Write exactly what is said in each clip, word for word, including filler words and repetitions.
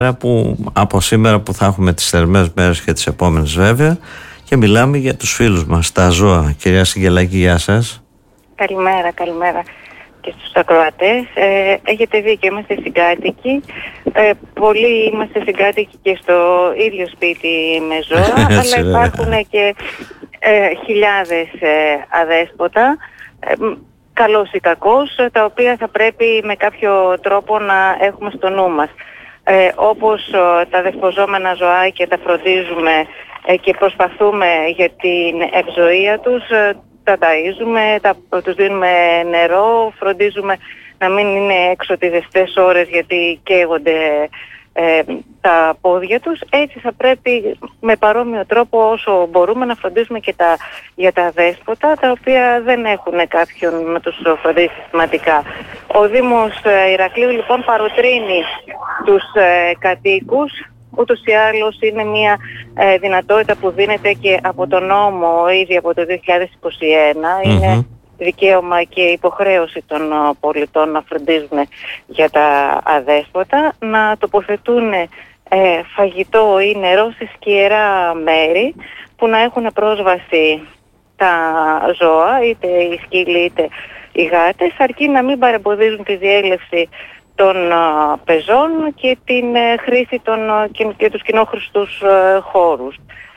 που από σήμερα που θα έχουμε τις θερμές μέρες και τις επόμενες βέβαια, και μιλάμε για τους φίλους μας, τα ζώα. Κυρία Συγγελάκη, γεια σας. Καλημέρα, καλημέρα και στους ακροατές. Ε, έχετε δίκιο, είμαστε συγκάτοικοι. Ε, πολλοί είμαστε συγκάτοικοι και στο ίδιο σπίτι με ζώα, αλλά υπάρχουν και ε, χιλιάδες ε, αδέσποτα, ε, καλός ή κακός, τα οποία θα πρέπει με κάποιο τρόπο να έχουμε στο νου μας. Ε, όπως ε, τα δεσποζόμενα ζωάκια τα φροντίζουμε ε, και προσπαθούμε για την ευζοία τους, ε, τα ταΐζουμε, τα, τους δίνουμε νερό, φροντίζουμε να μην είναι έξω τις ζεστές ώρες γιατί καίγονται ε, τα πόδια τους. Έτσι θα πρέπει με παρόμοιο τρόπο όσο μπορούμε να φροντίσουμε και τα, για τα δέσποτα, τα οποία δεν έχουν κάποιον να τους φροντίσει συστηματικά. Ο Δήμος Ηρακλείου λοιπόν παροτρύνει τους ε, κατοίκους. Ούτως ή άλλως είναι μια ε, δυνατότητα που δίνεται και από τον νόμο ήδη από το δύο χιλιάδες είκοσι ένα. Mm-hmm. Είναι δικαίωμα και υποχρέωση των uh, πολιτών να φροντίζουν για τα αδέσποτα, να τοποθετούν ε, φαγητό ή νερό σε σκιερά μέρη που να έχουν πρόσβαση τα ζώα, είτε οι σκύλοι είτε οι γάτες, αρκεί να μην παρεμποδίζουν τη διέλευση των uh, πεζών και την uh, χρήση των, uh, και τους κοινόχρηστους uh, χώρους.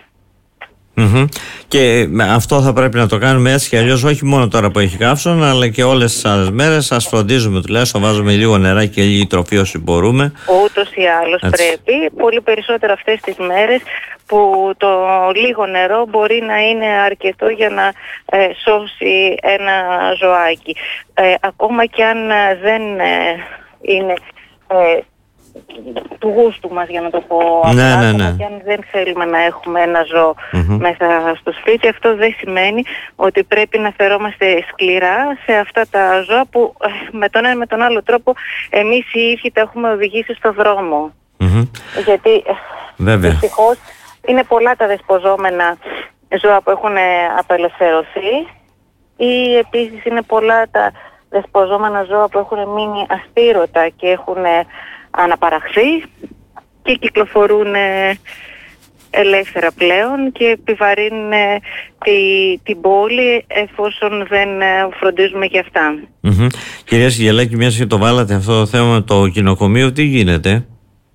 Mm-hmm. Και αυτό θα πρέπει να το κάνουμε έτσι και αλλιώς, όχι μόνο τώρα που έχει καύσωνα, αλλά και όλες τις άλλες μέρες. Ας φροντίζουμε τουλάχιστον, βάζουμε λίγο νερά και λίγη τροφή όσοι μπορούμε. Ούτως ή άλλως έτσι πρέπει, πολύ περισσότερο αυτές τις μέρες που το λίγο νερό μπορεί να είναι αρκετό για να ε, σώσει ένα ζωάκι. Ε, ακόμα και αν ε, δεν ε, είναι ε, του γούστου μας, για να το πω απλά, ναι, ναι, ναι. και αν δεν θέλουμε να έχουμε ένα ζώο mm-hmm. μέσα στο σπίτι, αυτό δεν σημαίνει ότι πρέπει να φερόμαστε σκληρά σε αυτά τα ζώα που με τον ένα με τον άλλο τρόπο εμείς οι ίδιοι τα έχουμε οδηγήσει στο δρόμο. Mm-hmm. Γιατί βέβαια δυστυχώς είναι πολλά τα δεσποζόμενα ζώα που έχουν απελευθερωθεί, ή επίσης είναι πολλά τα δεσποζόμενα ζώα που έχουν μείνει αστήρωτα και έχουν αναπαραχθεί και κυκλοφορούν ελεύθερα πλέον και επιβαρύνουν τη, την πόλη εφόσον δεν φροντίζουμε για αυτά. Mm-hmm. Κυρία Συγγελάκη, μιας και το βάλατε αυτό το θέμα με το κοινοκομείο, τι γίνεται?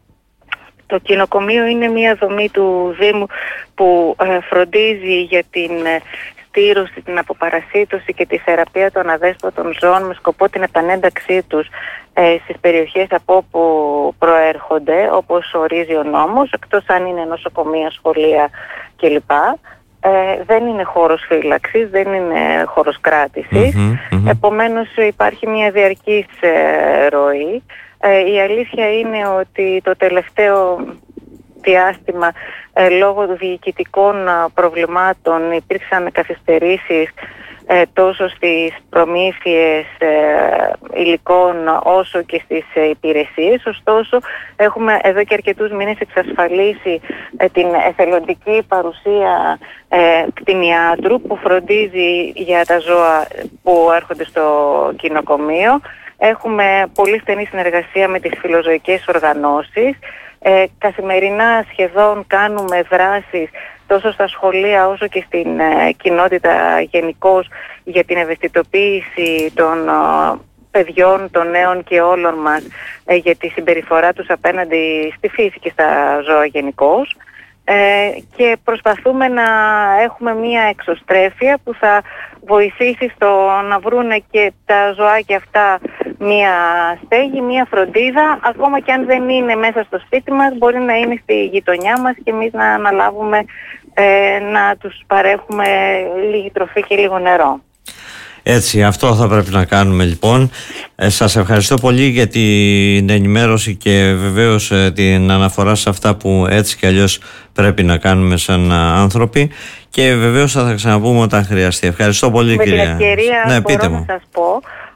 Το κοινοκομείο είναι μια δομή του Δήμου που ε, φροντίζει για την στήρωση, την αποπαρασίτωση και τη θεραπεία των αδέσποτων ζώων με σκοπό την επανένταξή τους ε, στις περιοχές από όπου προέρχονται, όπως ορίζει ο νόμος, εκτός αν είναι νοσοκομεία, σχολεία κλπ. Ε, δεν είναι χώρος φύλαξης, δεν είναι χώρος κράτησης. Mm-hmm, mm-hmm. Επομένως υπάρχει μια διαρκής ε, ροή. Ε, η αλήθεια είναι ότι το τελευταίο διάστημα ε, λόγω των διοικητικών ε, προβλημάτων υπήρξαν καθυστερήσεις ε, τόσο στις προμήθειες ε, υλικών όσο και στις ε, υπηρεσίες. Ωστόσο έχουμε εδώ και αρκετούς μήνες εξασφαλίσει ε, την εθελοντική παρουσία ε, κτηνιάτρου που φροντίζει για τα ζώα που έρχονται στο κοινοκομείο. Έχουμε πολύ στενή συνεργασία με τις φιλοζωικές οργανώσεις. Ε, καθημερινά σχεδόν κάνουμε δράσεις τόσο στα σχολεία όσο και στην ε, κοινότητα γενικώς για την ευαισθητοποίηση των ε, παιδιών, των νέων και όλων μας ε, για τη συμπεριφορά τους απέναντι στη φύση και στα ζώα γενικώς. Ε, και προσπαθούμε να έχουμε μία εξωστρέφεια που θα βοηθήσει στο να βρούνε και τα ζωάκια αυτά μία στέγη, μία φροντίδα, ακόμα και αν δεν είναι μέσα στο σπίτι μας, μπορεί να είναι στη γειτονιά μας και εμείς να αναλάβουμε ε, να τους παρέχουμε λίγη τροφή και λίγο νερό. Έτσι, αυτό θα πρέπει να κάνουμε λοιπόν. Ε, σας ευχαριστώ πολύ για την ενημέρωση και βεβαίως ε, την αναφορά σε αυτά που έτσι κι αλλιώς πρέπει να κάνουμε σαν άνθρωποι, και βεβαίως θα τα ξαναπούμε όταν χρειαστεί. Ευχαριστώ πολύ. Με κυρία. Με την ευκαιρία ναι, μπορώ πείτε να μου. σας πω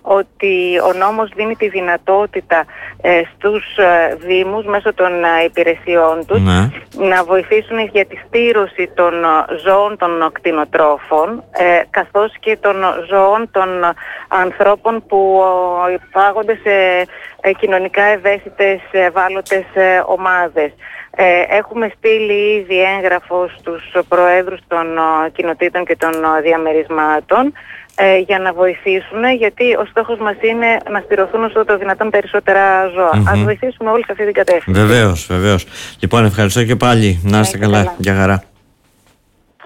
ότι ο νόμος δίνει τη δυνατότητα ε, στους ε, δήμους μέσω των ε, υπηρεσιών τους ναι. να βοηθήσουν για τη στήρωση των ζώων των κτηνοτρόφων ε, καθώς και των ζώων των ανθρώπων που ε, υπάγονται σε ε, κοινωνικά ευαίσθητες, ευάλωτες ε, ομάδες. Ε, έχουμε στείλει ήδη έγγραφο στους προέδρους των ε, κοινοτήτων και των ε, διαμερισμάτων ε, για να βοηθήσουν, γιατί ο στόχος μας είναι να στηρωθούν όσο το δυνατόν περισσότερα ζώα. Mm-hmm. Ας βοηθήσουμε όλοι σε αυτή την κατεύθυνση. Βεβαίως, βεβαίως. Λοιπόν, ευχαριστώ και πάλι. Να είστε καλά. καλά. Γεια χαρά.